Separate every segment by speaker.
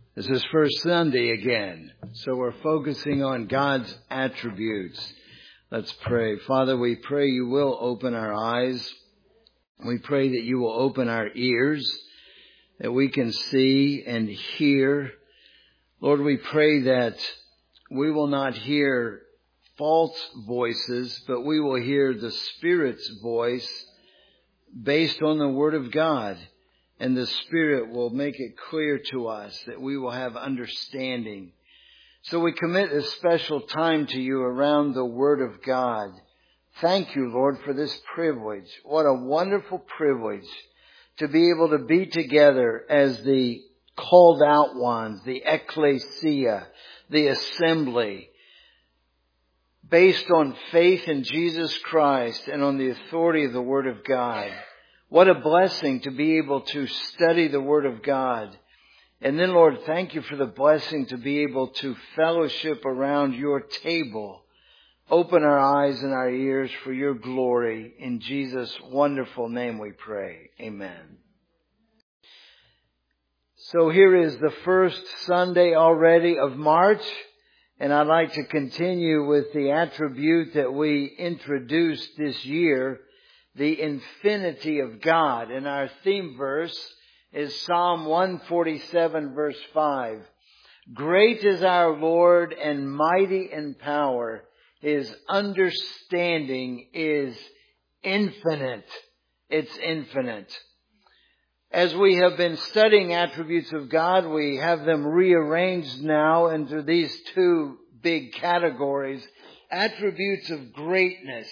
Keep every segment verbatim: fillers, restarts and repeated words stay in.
Speaker 1: This is First Sunday again, so we're focusing on God's attributes. Let's pray. Father, we pray you will open our eyes. We pray that you will open our ears, that we can see and hear. Lord, we pray that we will not hear false voices, but we will hear the Spirit's voice based on the Word of God. And the Spirit will make it clear to us that we will have understanding. So we commit this special time to you around the Word of God. Thank you, Lord, for this privilege. What a wonderful privilege to be able to be together as the called out ones, the ecclesia, the assembly, based on faith in Jesus Christ and on the authority of the Word of God. What a blessing to be able to study the Word of God. And then, Lord, thank you for the blessing to be able to fellowship around your table. Open our eyes and our ears for your glory. In Jesus' wonderful name we pray. Amen. So here is the first Sunday already of March. And I'd like to continue with the attribute that we introduced this year, the infinity of God. And our theme verse is Psalm one forty-seven verse five. Great is our Lord and mighty in power. His understanding is infinite. It's infinite. As we have been studying attributes of God, we have them rearranged now into these two big categories. Attributes of greatness,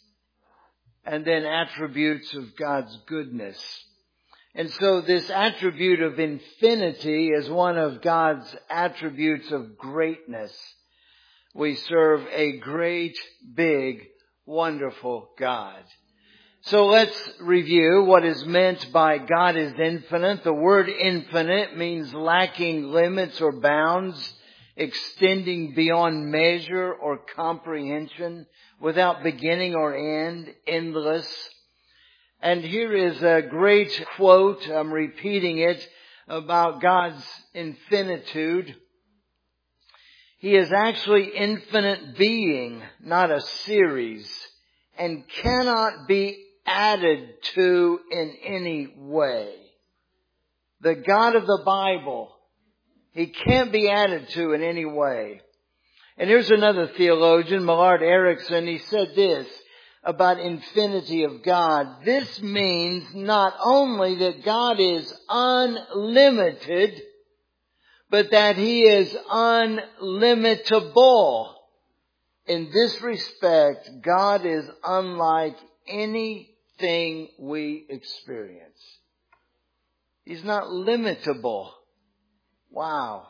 Speaker 1: and then attributes of God's goodness. And so this attribute of infinity is one of God's attributes of greatness. We serve a great, big, wonderful God. So let's review what is meant by God is infinite. The word infinite means lacking limits or bounds, extending beyond measure or comprehension, without beginning or end, endless. And here is a great quote, I'm repeating it, about God's infinitude. He is actually infinite being, not a series, and cannot be added to in any way. The God of the Bible, He can't be added to in any way. And here's another theologian, Millard Erickson. He said this about infinity of God. This means not only that God is unlimited, but that He is unlimitable. In this respect, God is unlike anything we experience. He's not limitable. Wow.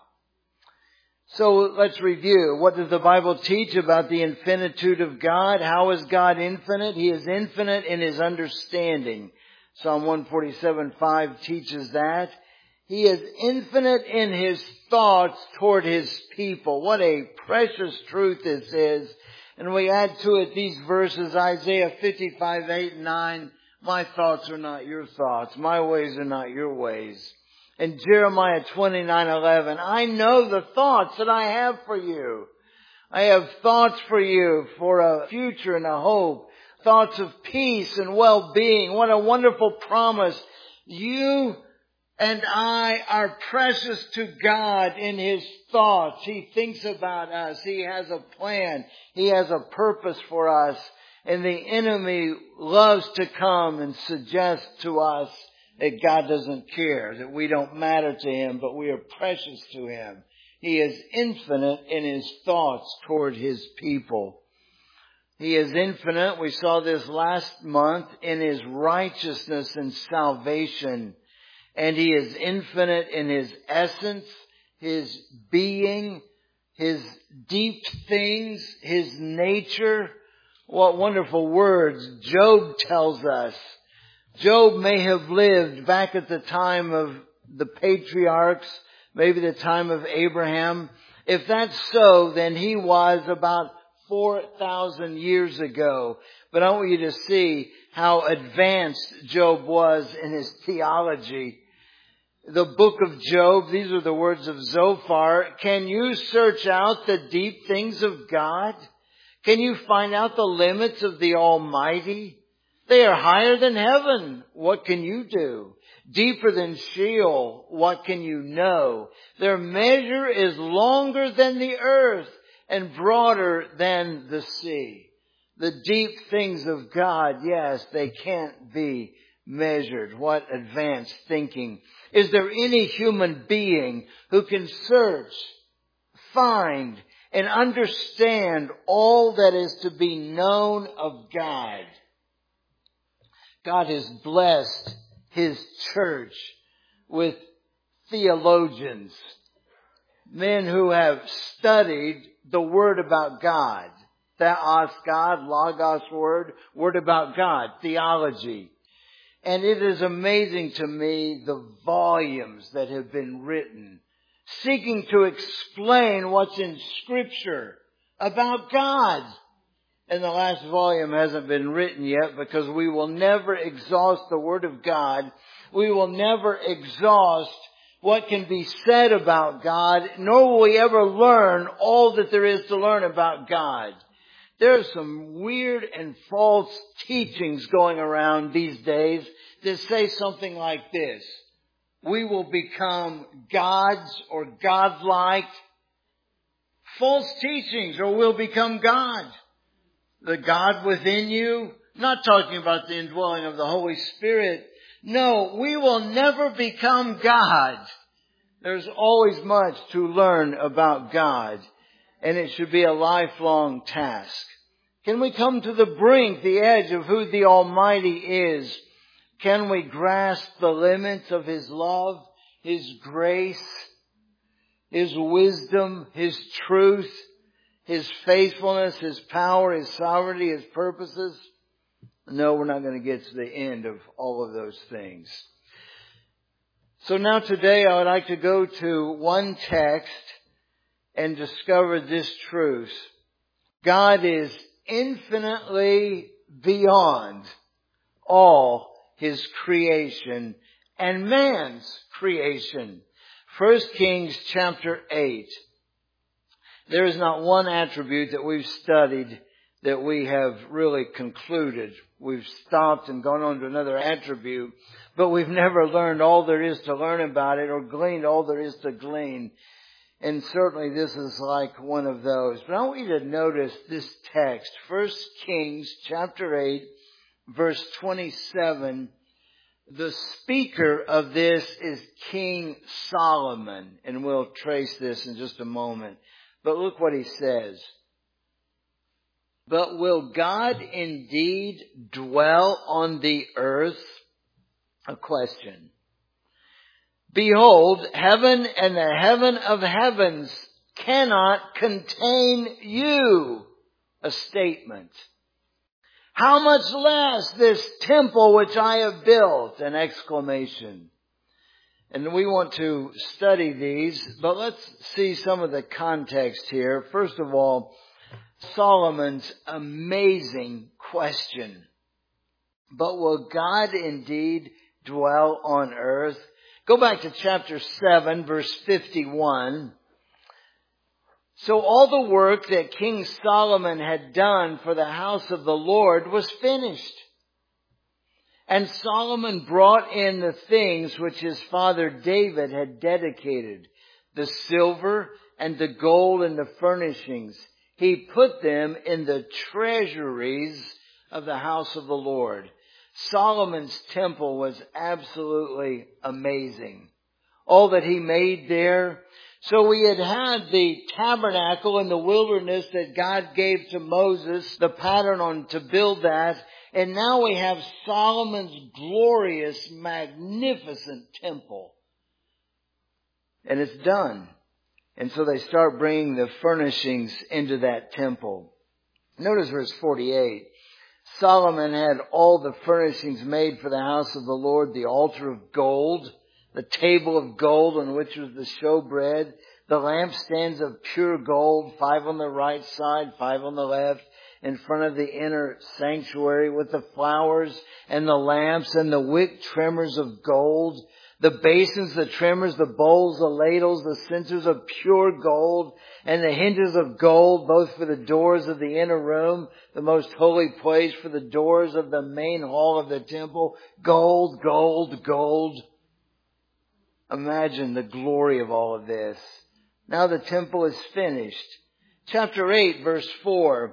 Speaker 1: So let's review. What does the Bible teach about the infinitude of God? How is God infinite? He is infinite in His understanding. Psalm one forty-seven five teaches that. He is infinite in His thoughts toward His people. What a precious truth this is. And we add to it these verses, Isaiah fifty-five eight and nine. My thoughts are not your thoughts. My ways are not your ways. And Jeremiah twenty-nine eleven, I know the thoughts that I have for you. I have thoughts for you for a future and a hope. Thoughts of peace and well-being. What a wonderful promise. You and I are precious to God in His thoughts. He thinks about us. He has a plan. He has a purpose for us. And the enemy loves to come and suggest to us that God doesn't care, that we don't matter to Him, but we are precious to Him. He is infinite in His thoughts toward His people. He is infinite, we saw this last month, in His righteousness and salvation. And He is infinite in His essence, His being, His deep things, His nature. What wonderful words Job tells us. Job may have lived back at the time of the patriarchs, maybe the time of Abraham. If that's so, then he was about four thousand years ago. But I want you to see how advanced Job was in his theology. the book of Job. These are the words of Zophar. Can you search out the deep things of God? Can you find out the limits of the Almighty? They are higher than heaven. What can you do? Deeper than Sheol. What can you know? Their measure is longer than the earth and broader than the sea. The deep things of God, yes, they can't be measured. What advanced thinking. Is there any human being who can search, find, and understand all that is to be known of God? God has blessed His church with theologians, men who have studied the Word about God. Theos, God, Logos, Word, Word about God, theology. And it is amazing to me the volumes that have been written seeking to explain what's in Scripture about God. And the last volume hasn't been written yet because we will never exhaust the Word of God. We will never exhaust what can be said about God, nor will we ever learn all that there is to learn about God. There are some weird and false teachings going around these days that say something like this. We will become gods or godlike. False teachings, or we'll become God. The God within you, not talking about the indwelling of the Holy Spirit. No, we will never become God. There's always much to learn about God, and it should be a lifelong task. Can we come to the brink, the edge of who the Almighty is? Can we grasp the limits of His love, His grace, His wisdom, His truth, His faithfulness, His power, His sovereignty, His purposes? No, we're not going to get to the end of all of those things. So now today I would like to go to one text and discover this truth. God is infinitely beyond all His creation and man's creation. First Kings chapter eight. There is not one attribute that we've studied that we have really concluded. We've stopped and gone on to another attribute, but we've never learned all there is to learn about it or gleaned all there is to glean. And certainly this is like one of those. But I want you to notice this text, First Kings chapter eight, verse twenty-seven. The speaker of this is King Solomon, and we'll trace this in just a moment. But look what he says. But will God indeed dwell on the earth? A question. Behold, heaven and the heaven of heavens cannot contain you. A statement. How much less this temple which I have built? An exclamation. And we want to study these, but let's see some of the context here. First of all, Solomon's amazing question. But will God indeed dwell on earth? Go back to chapter seven, verse fifty-one. So all the work that King Solomon had done for the house of the Lord was finished. And Solomon brought in the things which his father David had dedicated, the silver and the gold and the furnishings. He put them in the treasuries of the house of the Lord. Solomon's temple was absolutely amazing. All that he made there. So we had had the tabernacle in the wilderness that God gave to Moses, the pattern on to build that. And now we have Solomon's glorious, magnificent temple. And it's done. And so they start bringing the furnishings into that temple. Notice verse forty-eight. Solomon had all the furnishings made for the house of the Lord, the altar of gold, the table of gold on which was the showbread, the lampstands of pure gold, five on the right side, five on the left, in front of the inner sanctuary with the flowers and the lamps and the wick trimmers of gold, The basins, the trimmers, the bowls, the ladles, the censers of pure gold, and the hinges of gold, both for the doors of the inner room, the most holy place, for the doors of the main hall of the temple. Gold, gold, gold. Imagine the glory of all of this. Now the temple is finished. Chapter eight, verse four.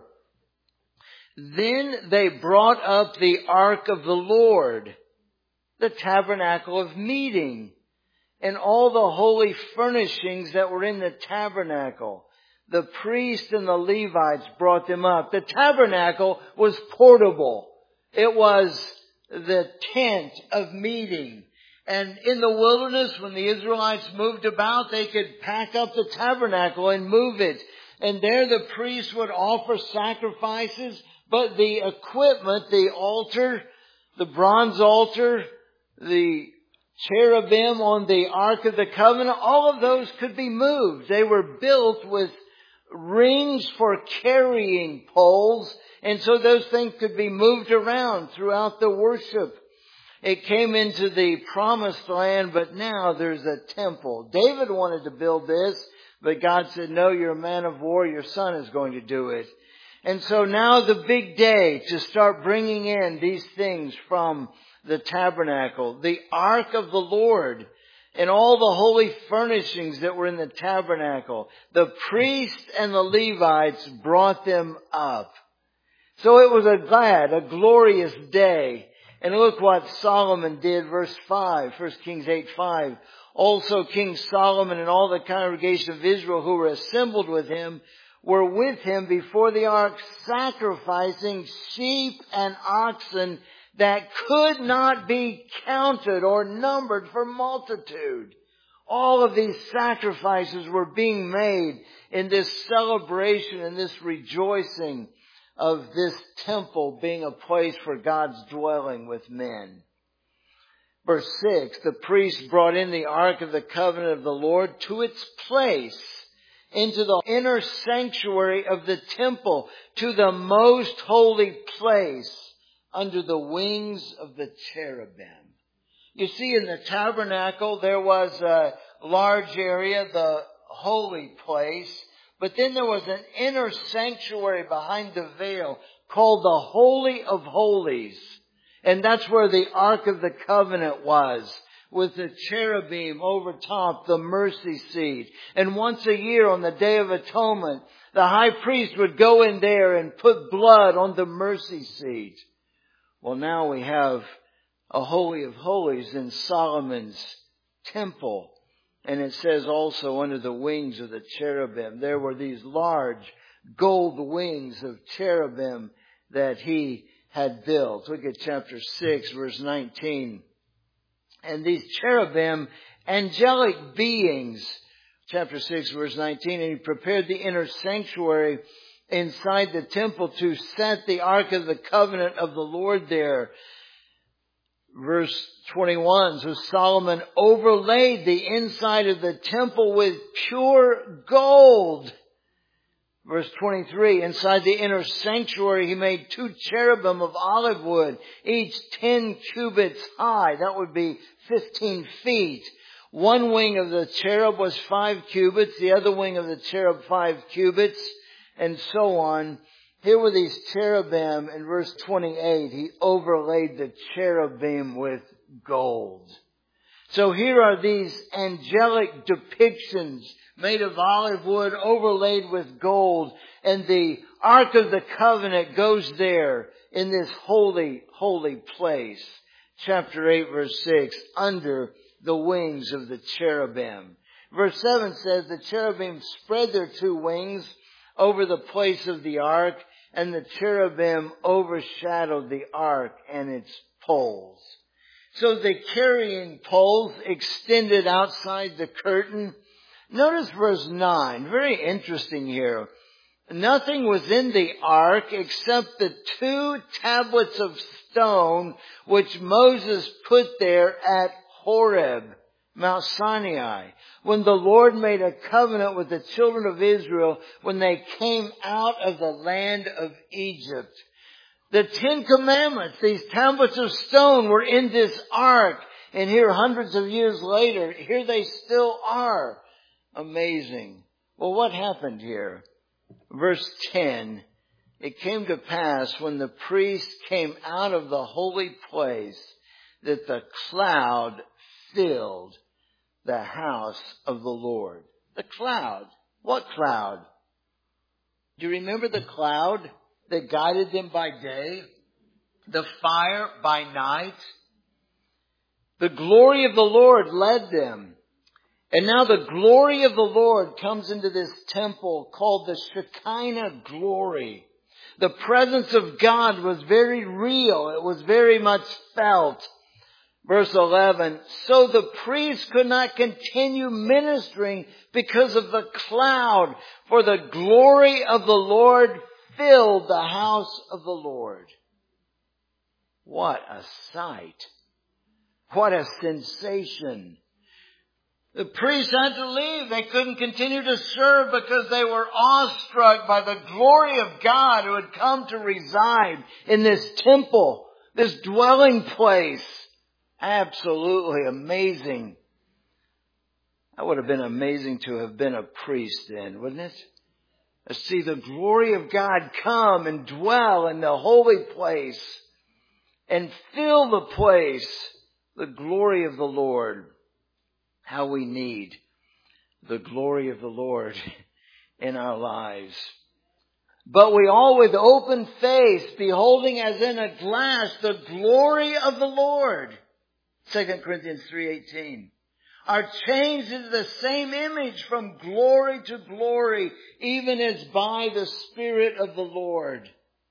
Speaker 1: Then they brought up the ark of the Lord, the tabernacle of meeting, and all the holy furnishings that were in the tabernacle. The priests and the Levites brought them up. The tabernacle was portable. It was the tent of meeting. And in the wilderness, when the Israelites moved about, they could pack up the tabernacle and move it. And there the priests would offer sacrifices, but the equipment, the altar, the bronze altar, the cherubim on the Ark of the Covenant, all of those could be moved. They were built with rings for carrying poles, and so those things could be moved around throughout the worship. It came into the promised land, but now there's a temple. David wanted to build this, but God said, no, you're a man of war, your son is going to do it. And so now the big day to start bringing in these things from the tabernacle, the ark of the Lord, and all the holy furnishings that were in the tabernacle. The priests and the Levites brought them up. So it was a glad, a glorious day. And look what Solomon did, verse five, First Kings eight five. Also King Solomon and all the congregation of Israel who were assembled with him were with him before the ark, sacrificing sheep and oxen that could not be counted or numbered for multitude. All of these sacrifices were being made in this celebration and this rejoicing of this temple being a place for God's dwelling with men. Verse six, the priests brought in the Ark of the Covenant of the Lord to its place into the inner sanctuary of the temple, to the most holy place under the wings of the cherubim. You see, in the tabernacle there was a large area, the holy place, but then there was an inner sanctuary behind the veil called the Holy of Holies. And that's where the Ark of the Covenant was, with the cherubim over top, the mercy seat. And once a year on the Day of Atonement, the high priest would go in there and put blood on the mercy seat. Well, now we have a Holy of Holies in Solomon's temple. And it says also under the wings of the cherubim, there were these large gold wings of cherubim that he had built. Look at chapter six, verse nineteen. And these cherubim, angelic beings, chapter six, verse nineteen, and he prepared the inner sanctuary inside the temple to set the Ark of the Covenant of the Lord there. Verse twenty-one, so Solomon overlaid the inside of the temple with pure gold. Verse twenty-three, inside the inner sanctuary he made two cherubim of olive wood, each ten cubits high. That would be fifteen feet. One wing of the cherub was five cubits, the other wing of the cherub five cubits, and so on. Here were these cherubim. In verse twenty-eight, he overlaid the cherubim with gold. So here are these angelic depictions made of olive wood, overlaid with gold. And the Ark of the Covenant goes there in this holy, holy place. Chapter eight, verse six, under the wings of the cherubim. Verse seven says, the cherubim spread their two wings over the place of the ark, and the cherubim overshadowed the ark and its poles. So the carrying poles extended outside the curtain. Notice verse nine, very interesting here. Nothing was in the ark except the two tablets of stone which Moses put there at Horeb, Mount Sinai, when the Lord made a covenant with the children of Israel when they came out of the land of Egypt. The Ten Commandments, these tablets of stone, were in this ark. And here, hundreds of years later, here they still are. Amazing. Well, what happened here? Verse ten. It came to pass when the priest came out of the holy place that the cloud filled the house of the Lord. The cloud. What cloud? Do you remember the cloud that guided them by day? The fire by night? The glory of the Lord led them. And now the glory of the Lord comes into this temple called the Shekinah glory. The presence of God was very real. It was very much felt. Verse eleven, so the priest could not continue ministering because of the cloud, for the glory of the Lord filled the house of the Lord. What a sight. What a sensation. The priests had to leave. They couldn't continue to serve because they were awestruck by the glory of God who had come to reside in this temple, this dwelling place. Absolutely amazing. That would have been amazing to have been a priest then, wouldn't it? To see the glory of God come and dwell in the holy place and fill the place. The glory of the Lord. How we need the glory of the Lord in our lives. But we all with open face, beholding as in a glass the glory of the Lord. Second Corinthians three eighteen. Are changed into the same image from glory to glory, even as by the Spirit of the Lord.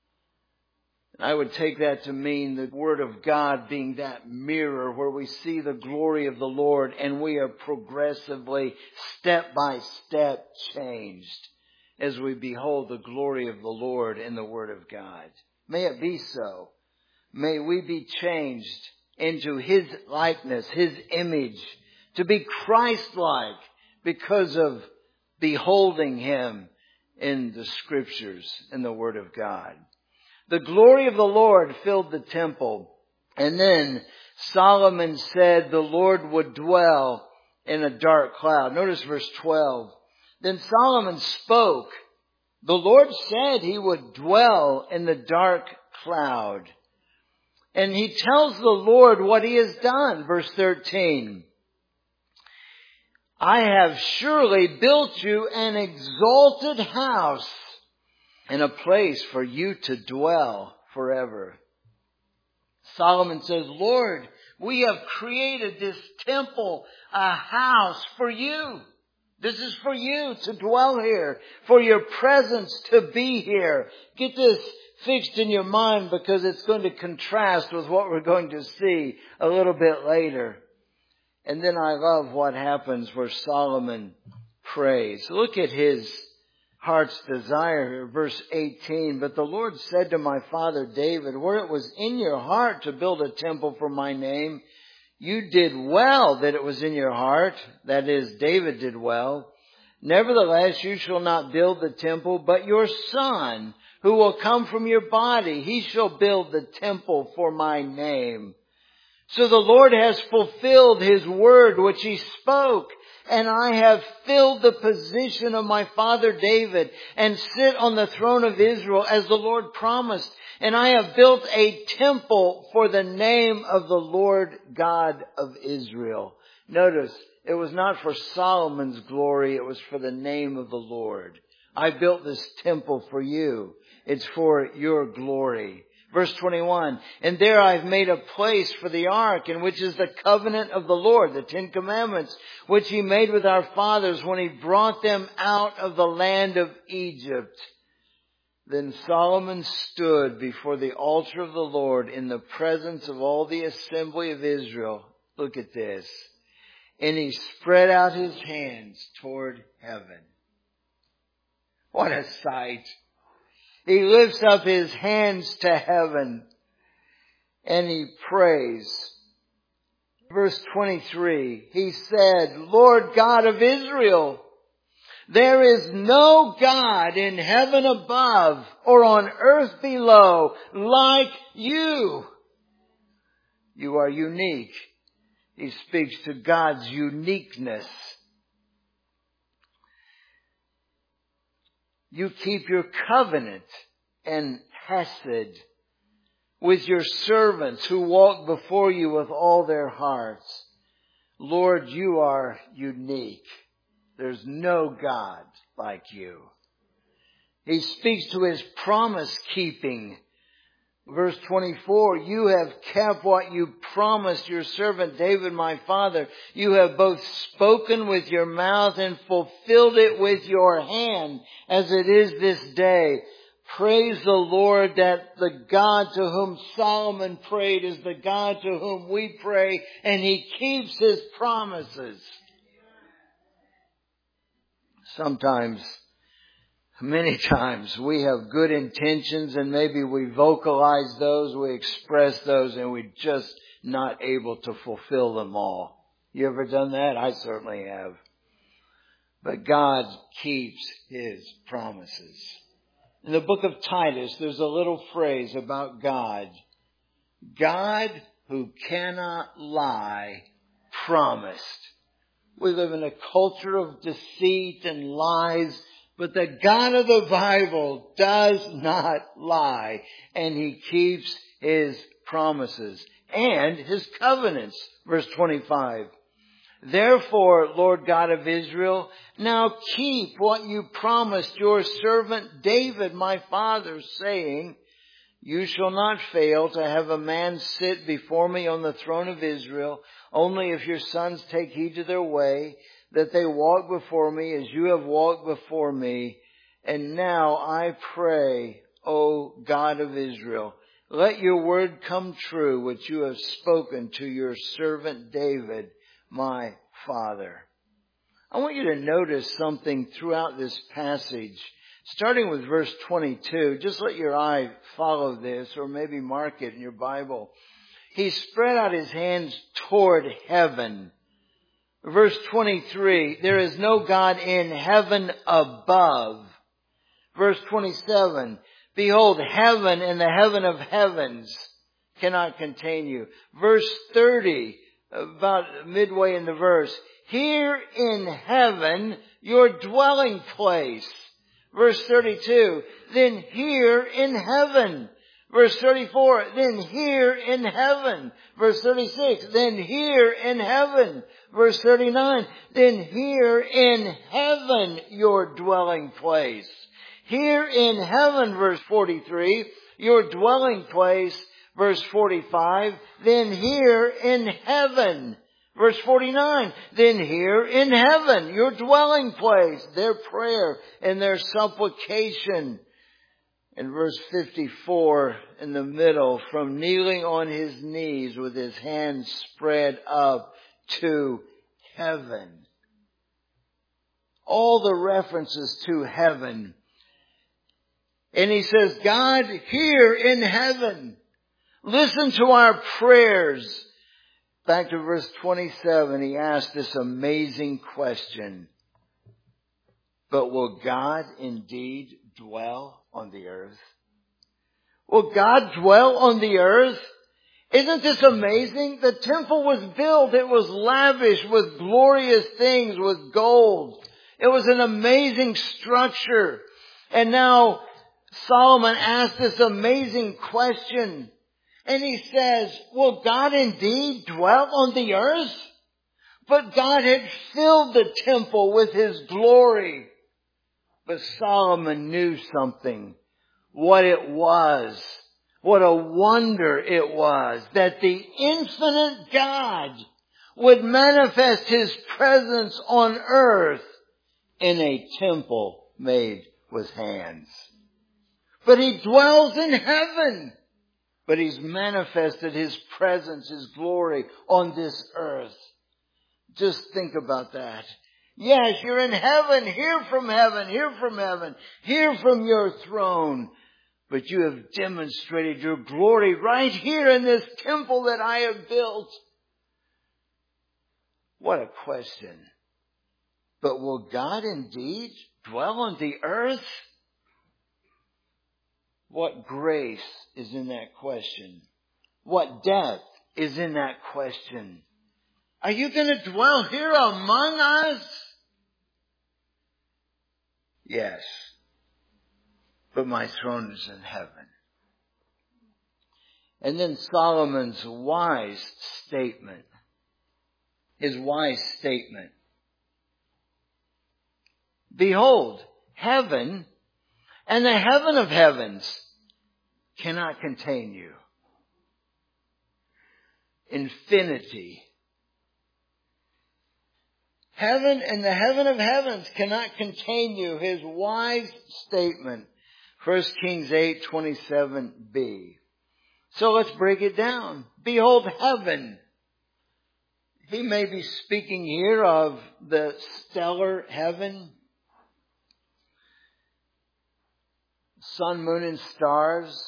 Speaker 1: I would take that to mean the Word of God being that mirror where we see the glory of the Lord and we are progressively, step by step, changed as we behold the glory of the Lord in the Word of God. May it be so. May we be changed into His likeness, His image, to be Christ-like because of beholding Him in the Scriptures, in the Word of God. The glory of the Lord filled the temple. And then Solomon said the Lord would dwell in a dark cloud. Notice verse twelve. Then Solomon spoke. The Lord said He would dwell in the dark cloud. And He tells the Lord what He has done. Verse thirteen. I have surely built you an exalted house, and a place for you to dwell forever. Solomon says, Lord, we have created this temple, a house for you. This is for you to dwell here, for your presence to be here. Get this fixed in your mind because it's going to contrast with what we're going to see a little bit later. And then I love what happens where Solomon prays. Look at his heart's desire, verse eighteen. But the Lord said to my father David, where it was in your heart to build a temple for my name, you did well that it was in your heart. That is, David did well. Nevertheless, you shall not build the temple, but your son, who will come from your body, he shall build the temple for my name. So the Lord has fulfilled His word which He spoke. And I have filled the position of my father David and sit on the throne of Israel as the Lord promised. And I have built a temple for the name of the Lord God of Israel. Notice, it was not for Solomon's glory, it was for the name of the Lord. I built this temple for you. It's for your glory. Verse twenty-one, and there I've made a place for the ark, in which is the covenant of the Lord, the Ten Commandments, which He made with our fathers when He brought them out of the land of Egypt. Then Solomon stood before the altar of the Lord in the presence of all the assembly of Israel. Look at this. And he spread out his hands toward heaven. What a sight. He lifts up his hands to heaven and he prays. Verse twenty-three, he said, Lord God of Israel, there is no God in heaven above or on earth below like you. You are unique He speaks to God's uniqueness. You keep your covenant and hesed with your servants who walk before you with all their hearts. Lord, you are unique. There's no God like you. He speaks to his promise keeping. Verse twenty-four, you have kept what you promised your servant David, my father. You have both spoken with your mouth and fulfilled it with your hand, as it is this day. Praise the Lord that the God to whom Solomon prayed is the God to whom we pray, and he keeps his promises. Sometimes, many times, we have good intentions and maybe we vocalize those, we express those, and we're just not able to fulfill them all. You ever done that? I certainly have. But God keeps his promises. In the book of Titus, there's a little phrase about God. God who cannot lie promised. We live in a culture of deceit and lies, but the God of the Bible does not lie, and he keeps his promises and his covenants. Verse twenty-five. Therefore, Lord God of Israel, now keep what you promised your servant David, my father, saying, you shall not fail to have a man sit before me on the throne of Israel, only if your sons take heed to their way, that they walk before me as you have walked before me. And now I pray, O God of Israel, let your word come true, which you have spoken to your servant David, my father. I want you to notice something throughout this passage, starting with verse twenty-two. Just let your eye follow this, or maybe mark it in your Bible. He spread out his hands toward heaven. Verse twenty-three, there is no God in heaven above. Verse twenty-seven, behold, heaven and the heaven of heavens cannot contain you. Verse thirty, about midway in the verse, here in heaven, your dwelling place. Verse thirty-two, then here in heaven. Verse thirty-four, then here in heaven. Verse thirty-six, then here in heaven. Verse thirty-nine, then here in heaven your dwelling place. Here in heaven, verse forty-three, your dwelling place. Verse forty-five, then here in heaven. Verse forty-nine, then here in heaven, your dwelling place, their prayer and their supplication. And verse fifty-four in the middle, from kneeling on his knees with his hands spread up to heaven. All the references to heaven. And he says, God, here in heaven, listen to our prayers. Back to verse twenty-seven, he asked this amazing question. But will God indeed dwell on the earth? Will God dwell on the earth? Isn't this amazing? The temple was built. It was lavish with glorious things, with gold. It was an amazing structure. And now Solomon asked this amazing question. And he says, will God indeed dwell on the earth? But God had filled the temple with his glory. But Solomon knew something, what it was, what a wonder it was that the infinite God would manifest his presence on earth in a temple made with hands. But he dwells in heaven. But he's manifested his presence, his glory on this earth. Just think about that. Yes, you're in heaven. Hear from heaven. Hear from heaven. Hear from your throne. But you have demonstrated your glory right here in this temple that I have built. What a question. But will God indeed dwell on the earth? What grace is in that question? What depth is in that question? Are you going to dwell here among us? Yes. But my throne is in heaven. And then Solomon's wise statement. His wise statement. Behold, heaven and the heaven of heavens cannot contain you. Infinity. Heaven and the heaven of heavens cannot contain you. His wise statement. First Kings eight twenty-seven b. So let's break it down. Behold heaven. He may be speaking here of the stellar heaven. Sun, moon, and stars.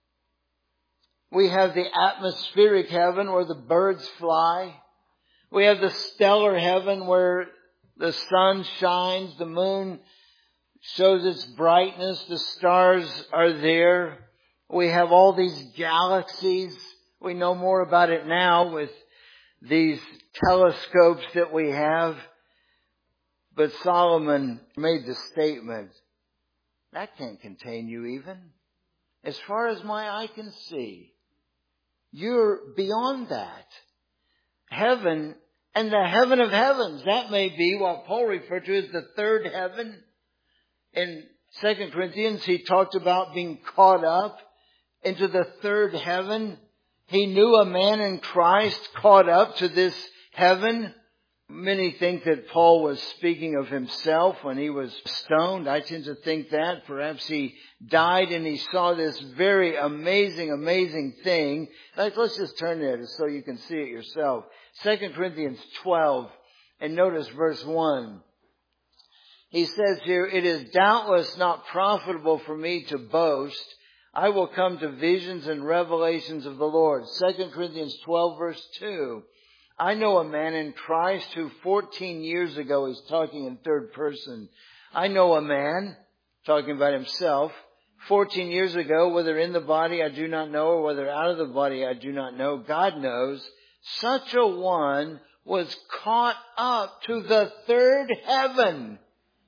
Speaker 1: We have the atmospheric heaven where the birds fly. We have the stellar heaven where the sun shines, the moon shows its brightness, the stars are there. We have all these galaxies. We know more about it now with these telescopes that we have. But Solomon made the statement, that can't contain you even. As far as my eye can see, you're beyond that. Heaven and the heaven of heavens. That may be what Paul referred to as the third heaven. In Second Corinthians, he talked about being caught up into the third heaven. He knew a man in Christ caught up to this heaven. Many think that Paul was speaking of himself when he was stoned. I tend to think that. Perhaps he died and he saw this very amazing, amazing thing. Like, let's just turn there so you can see it yourself. Second Corinthians twelve, and notice verse one. He says here, it is doubtless not profitable for me to boast. I will come to visions and revelations of the Lord. Second Corinthians twelve, verse two. I know a man in Christ who fourteen years ago, he's talking in third person. I know a man, talking about himself, fourteen years ago, whether in the body I do not know, or whether out of the body I do not know, God knows, such a one was caught up to the third heaven.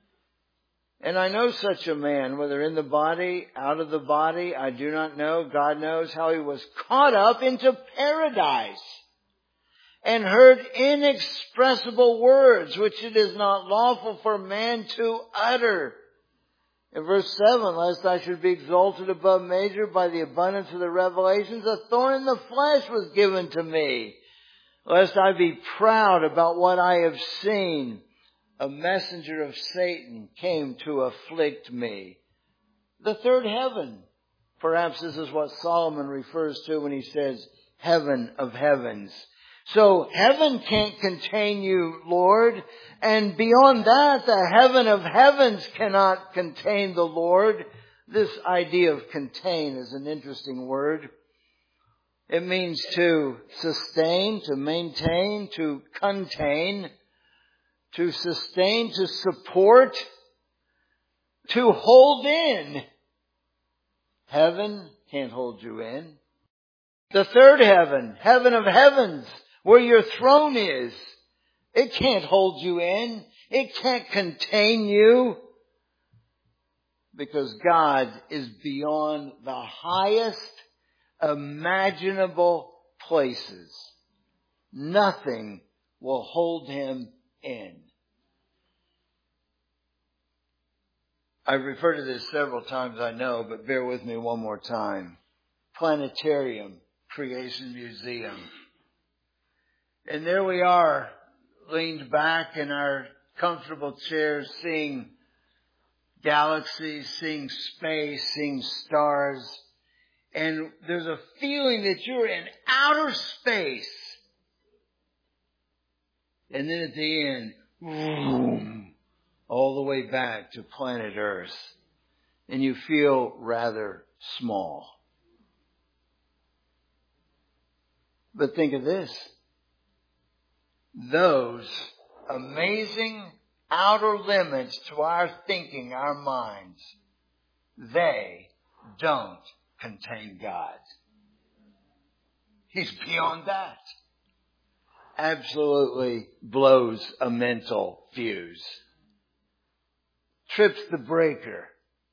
Speaker 1: And I know such a man, whether in the body, out of the body, I do not know, God knows, how he was caught up into paradise. And heard inexpressible words, which it is not lawful for man to utter. In verse seven, lest I should be exalted above measure by the abundance of the revelations, a thorn in the flesh was given to me, lest I be proud about what I have seen. A messenger of Satan came to afflict me. The third heaven. Perhaps this is what Solomon refers to when he says heaven of heavens. So heaven can't contain you, Lord. And beyond that, the heaven of heavens cannot contain the Lord. This idea of contain is an interesting word. It means to sustain, to maintain, to contain, to sustain, to support, to hold in. Heaven can't hold you in. The third heaven, heaven of heavens, where your throne is, it can't hold you in. It can't contain you. Because God is beyond the highest imaginable places. Nothing will hold him in. I've referred to this several times, I know, but bear with me one more time. Planetarium, Creation Museum. And there we are, leaned back in our comfortable chairs, seeing galaxies, seeing space, seeing stars. And there's a feeling that you're in outer space. And then at the end, boom, all the way back to planet Earth. And you feel rather small. But think of this. Those amazing outer limits to our thinking, our minds, they don't contain God. He's beyond that. absolutely blows a mental fuse. Trips the breaker.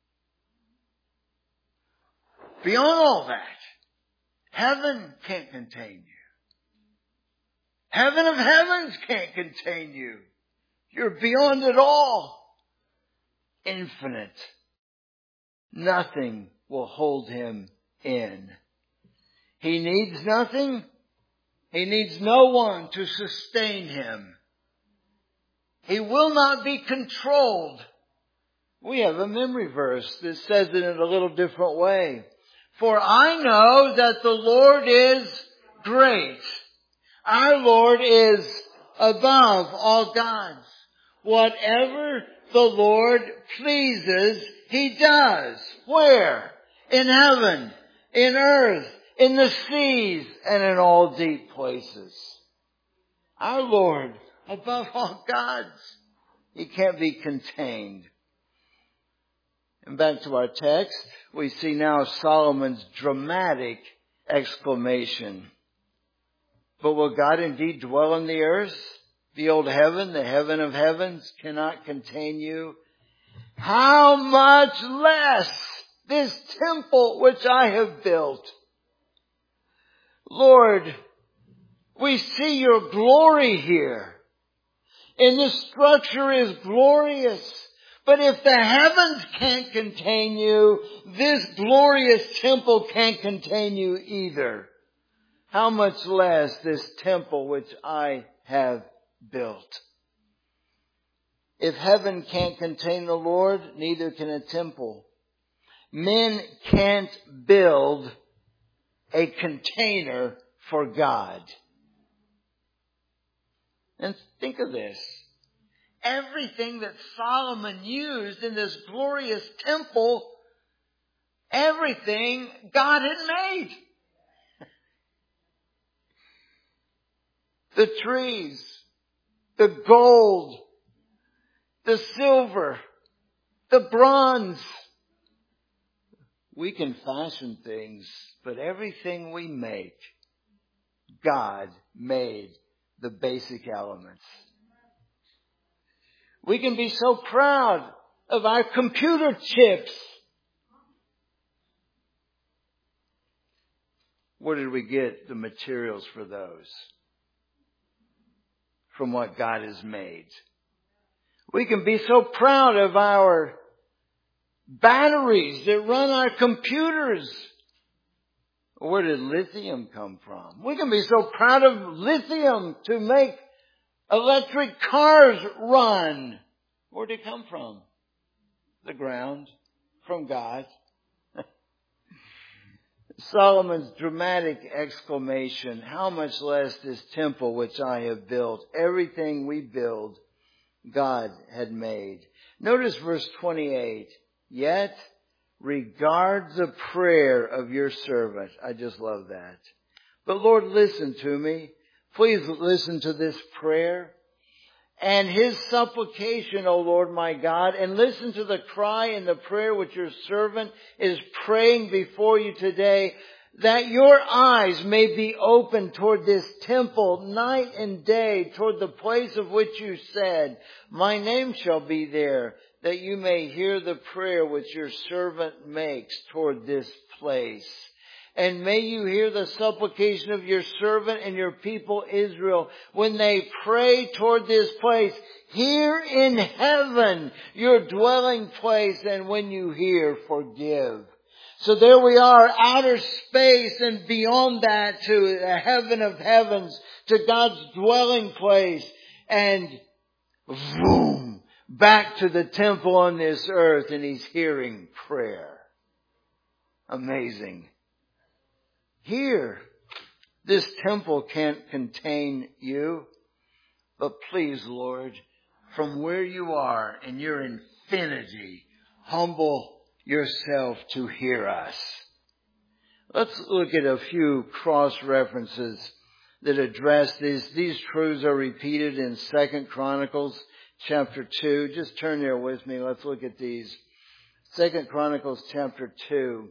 Speaker 1: Beyond all that, heaven can't contain you. Heaven of heavens can't contain you. You're beyond it all. Infinite. Nothing will hold him in. He needs nothing. He needs no one to sustain him. He will not be controlled. We have a memory verse that says it in a little different way. For I know that the Lord is great. Our Lord is above all gods. Whatever the Lord pleases, He does. Where? In heaven, in earth, in the seas, and in all deep places. Our Lord, above all gods, He can't be contained. And back to our text, we see now Solomon's dramatic exclamation. But will God indeed dwell in the earth? The old heaven, the heaven of heavens, cannot contain you. How much less this temple which I have built? Lord, we see your glory here. And the structure is glorious. But if the heavens can't contain you, this glorious temple can't contain you either. How much less this temple which I have built. If heaven can't contain the Lord, neither can a temple. Men can't build a container for God. And think of this. Everything that Solomon used in this glorious temple, everything God had made. The trees, the gold, the silver, the bronze. We can fashion things, but everything we make, God made the basic elements. We can be so proud of our computer chips. Where did we get the materials for those? From what God has made. We can be so proud of our batteries that run our computers. Where did lithium come from? We can be so proud of lithium to make electric cars run. Where did it come from? The ground. From God. Solomon's dramatic exclamation, how much less this temple which I have built. Everything we build, God had made. Notice verse twenty-eight. Yet regard the prayer of your servant. I just love that. But Lord, listen to me. Please listen to this prayer and his supplication, O Lord my God, and listen to the cry and the prayer which your servant is praying before you today, that your eyes may be open toward this temple night and day, toward the place of which you said, my name shall be there, that you may hear the prayer which your servant makes toward this place. And may you hear the supplication of your servant and your people Israel when they pray toward this place. Here in heaven, your dwelling place, and when you hear, forgive. So there we are, outer space and beyond that to the heaven of heavens, to God's dwelling place. And boom, back to the temple on this earth, and He's hearing prayer. Amazing. Here, this temple can't contain you, but please, Lord, from where you are in your infinity, humble yourself to hear us. Let's look at a few cross references that address these. These truths are repeated in Second Chronicles chapter two. Just turn there with me. Let's look at these. Second Chronicles chapter two.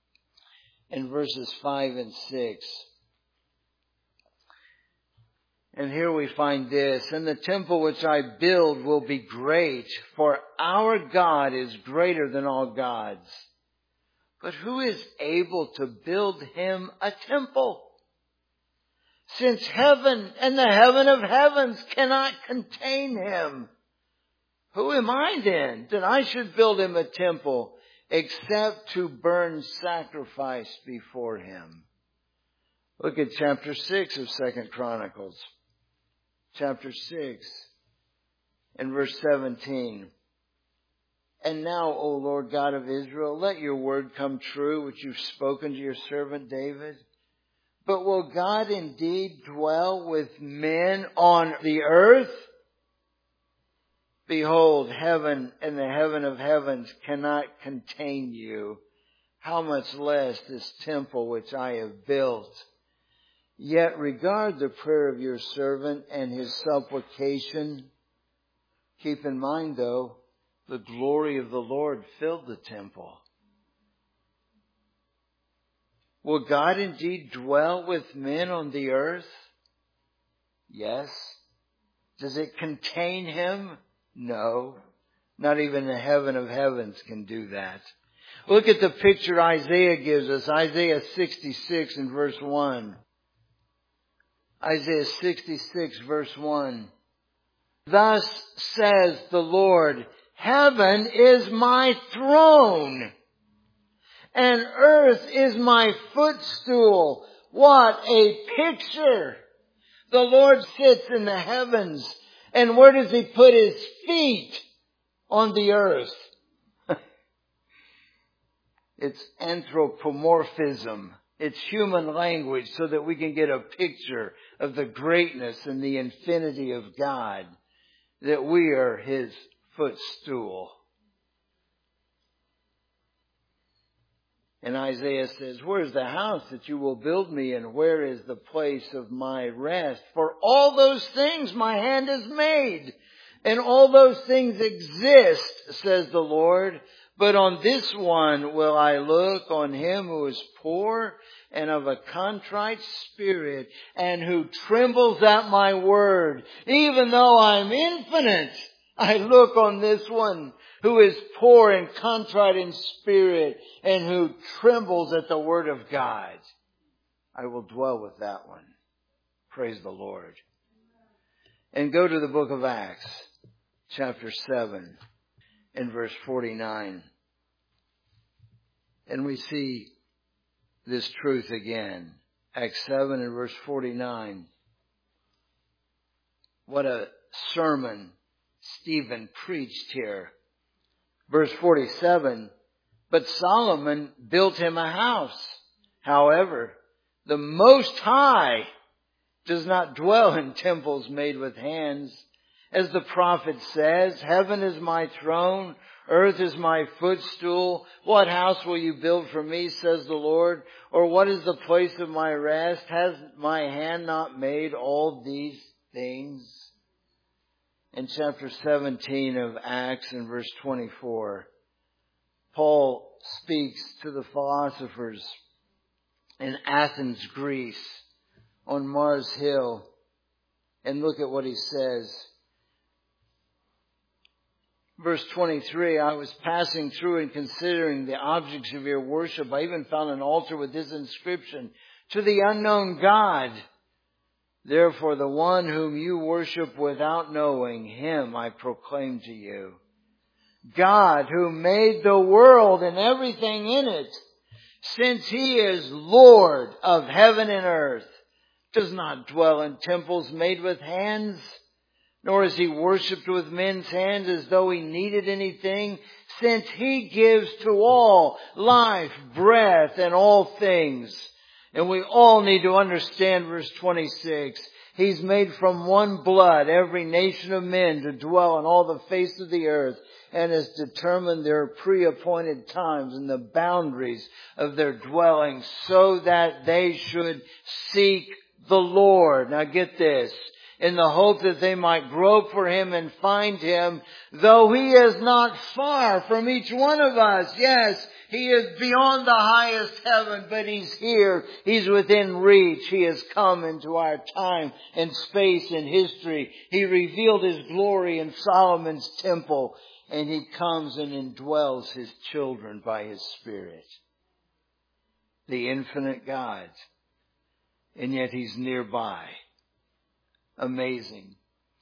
Speaker 1: In verses five and six. And here we find this, and the temple which I build will be great, for our God is greater than all gods. But who is able to build him a temple? Since heaven and the heaven of heavens cannot contain him. Who am I then that I should build him a temple except to burn sacrifice before him? Look at chapter six of Second Chronicles. Chapter six and verse seventeen. And now, O Lord God of Israel, let your word come true, which you've spoken to your servant David. But will God indeed dwell with men on the earth? Behold, heaven and the heaven of heavens cannot contain you. How much less this temple which I have built? Yet regard the prayer of your servant and his supplication. Keep in mind, though, the glory of the Lord filled the temple. Will God indeed dwell with men on the earth? Yes. Does it contain him? No. Not even the heaven of heavens can do that. Look at the picture Isaiah gives us. Isaiah sixty-six and verse one. Isaiah sixty-six verse one. Thus says the Lord, heaven is my throne, and earth is my footstool. What a picture! The Lord sits in the heavens, and where does he put his feet? On the earth. It's anthropomorphism. It's human language so that we can get a picture of the greatness and the infinity of God, that we are his footstool. And Isaiah says, where is the house that you will build me, and where is the place of my rest? For all those things my hand has made, and all those things exist, says the Lord. But on this one will I look, on him who is poor and of a contrite spirit, and who trembles at my word. Even though I'm infinite, I look on this one who is poor and contrite in spirit, and who trembles at the word of God. I will dwell with that one. Praise the Lord. And go to the book of Acts, chapter seven. In verse forty-nine. And we see this truth again. Acts seven and verse forty-nine. What a sermon Stephen preached here. Verse forty-seven. But Solomon built him a house. However, the Most High does not dwell in temples made with hands. As the prophet says, heaven is my throne, earth is my footstool. What house will you build for me, says the Lord? Or what is the place of my rest? Has my hand not made all these things? In chapter seventeen of Acts and verse twenty-four, Paul speaks to the philosophers in Athens, Greece, on Mars Hill. And look at what he says. Verse twenty-three, I was passing through and considering the objects of your worship. I even found an altar with this inscription, to the unknown God. Therefore, the one whom you worship without knowing, him I proclaim to you. God, who made the world and everything in it, since he is Lord of heaven and earth, does not dwell in temples made with hands, nor is he worshipped with men's hands as though he needed anything, since he gives to all life, breath, and all things. And we all need to understand verse twenty-six. He's made from one blood every nation of men to dwell on all the face of the earth, and has determined their pre-appointed times and the boundaries of their dwelling, so that they should seek the Lord. Now get this. in the hope that they might grope for Him and find Him, though He is not far from each one of us. Yes, He is beyond the highest heaven, but He's here. He's within reach. He has come into our time and space and history. He revealed His glory in Solomon's temple, and He comes and indwells His children by His Spirit. The infinite God. And yet He's nearby. Amazing.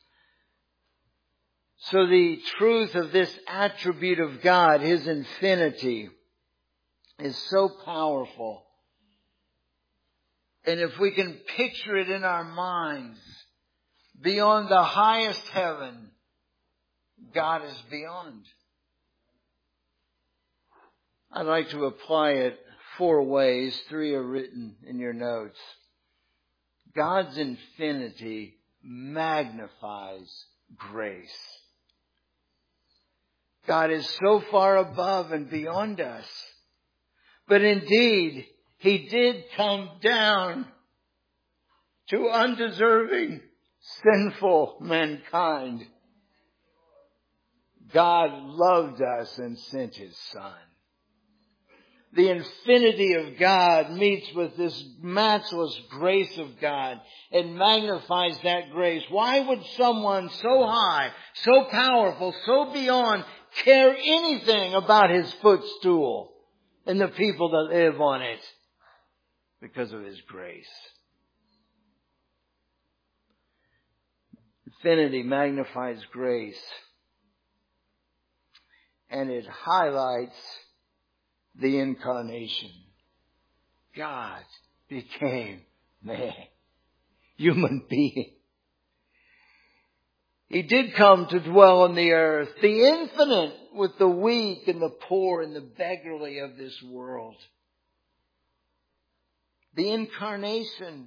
Speaker 1: So the truth of this attribute of God, His infinity, is so powerful. And if we can picture it in our minds, beyond the highest heaven, God is beyond. I'd like to apply it four ways. Three are written in your notes. God's infinity magnifies grace. God is so far above and beyond us. But indeed, He did come down to undeserving, sinful mankind. God loved us and sent His Son. The infinity of God meets with this matchless grace of God and magnifies that grace. Why would someone so high, so powerful, so beyond care anything about His footstool and the people that live on it? Because of His grace. Infinity magnifies grace. And it highlights the incarnation. God became man, human being. He did come to dwell on the earth, the infinite, with the weak and the poor and the beggarly of this world. The incarnation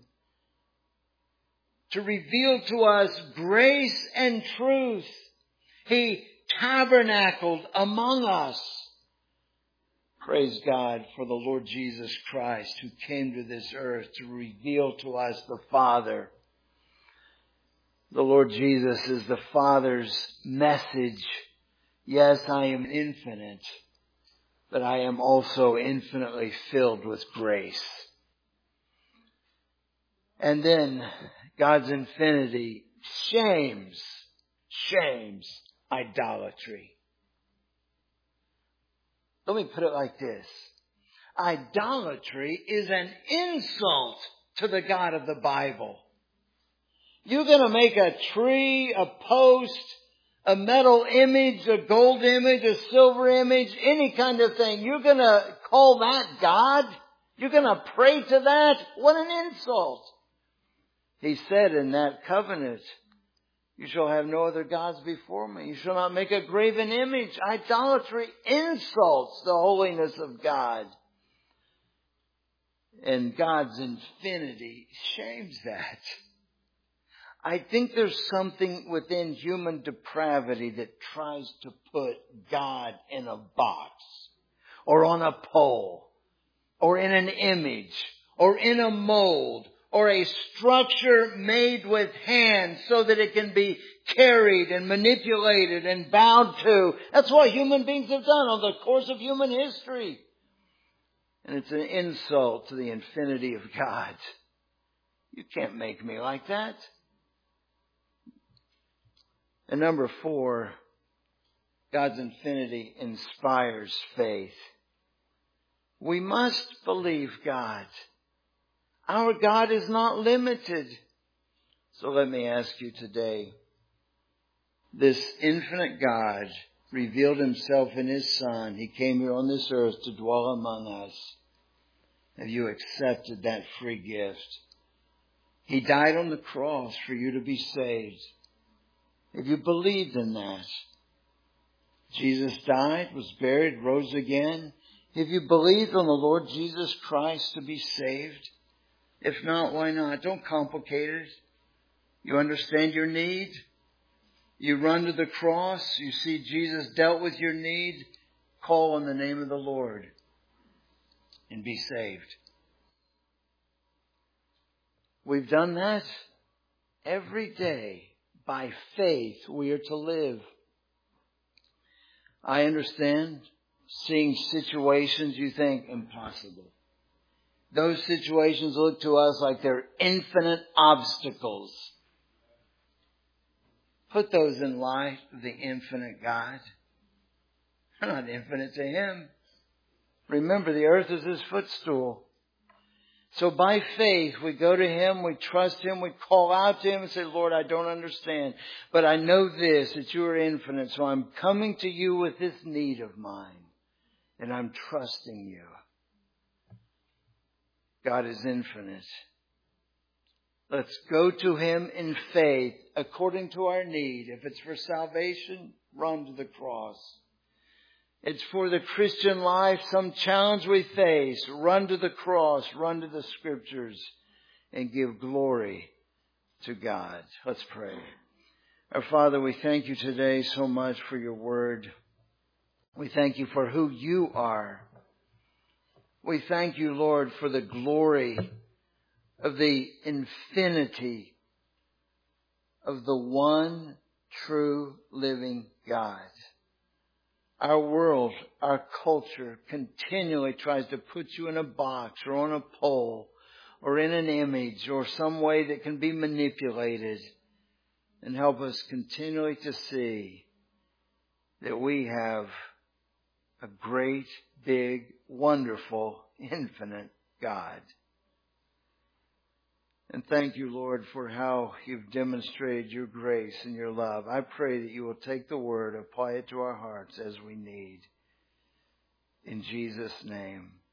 Speaker 1: to reveal to us grace and truth. He tabernacled among us. Praise God for the Lord Jesus Christ who came to this earth to reveal to us the Father. The Lord Jesus is the Father's message. Yes, I am infinite, but I am also infinitely filled with grace. And then God's infinity shames, shames idolatry. Let me put it like this. Idolatry is an insult to the God of the Bible. You're going to make a tree, a post, a metal image, a gold image, a silver image, any kind of thing. You're going to call that God? You're going to pray to that? What an insult. He said in that covenant, you shall have no other gods before me. You shall not make a graven image. Idolatry insults the holiness of God. And God's infinity shames that. I think there's something within human depravity that tries to put God in a box, or on a pole, or in an image, or in a mold, or a structure made with hands so that it can be carried and manipulated and bowed to. That's what human beings have done over the course of human history. And it's an insult to the infinity of God. You can't make me like that. And number four, God's infinity inspires faith. We must believe God. Our God is not limited. So let me ask you today, this infinite God revealed Himself in His Son. He came here on this earth to dwell among us. Have you accepted that free gift? He died on the cross for you to be saved. Have you believed in that? Jesus died, was buried, rose again. Have you believed on the Lord Jesus Christ to be saved? If not, why not? Don't complicate it. You understand your need. You run to the cross. You see Jesus dealt with your need. Call on the name of the Lord and be saved. We've done that, Every day, by faith, we are to live. I understand seeing situations you think impossible. Those situations look to us like they're infinite obstacles. Put those in light of the infinite God. They're not infinite to Him. Remember, the earth is His footstool. So by faith, we go to Him, we trust Him, we call out to Him and say, Lord, I don't understand, but I know this, that You are infinite, so I'm coming to You with this need of mine, and I'm trusting You. God is infinite. Let's go to Him in faith according to our need. If it's for salvation, run to the cross. It's for the Christian life, some challenge we face. Run to the cross, run to the Scriptures, and give glory to God. Let's pray. Our Father, we thank You today so much for Your Word. We thank You for who You are. We thank You, Lord, for the glory of the infinity of the one true living God. Our world, our culture continually tries to put You in a box or on a pole or in an image or some way that can be manipulated, and help us continually to see that we have a great, big, wonderful, infinite God. And thank You, Lord, for how You've demonstrated Your grace and Your love. I pray that You will take the Word, apply it to our hearts as we need. In Jesus' name.